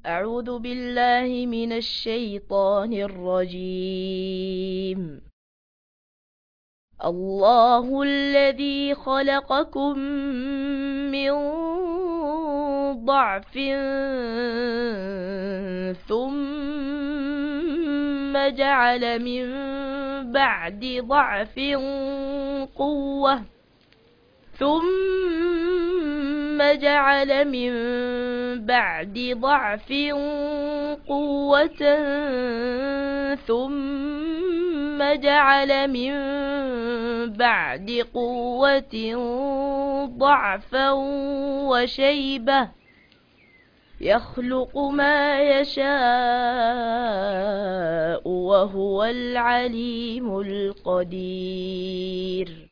أعوذ بالله من الشيطان الرجيم. الله الذي خلقكم من ضعف ثم جعل من بعد ضعف قوة ثم جعل من بعد ضعف قوة ثم جعل من بعد قوة ضعفا وشيبة يخلق ما يشاء وهو العليم القدير.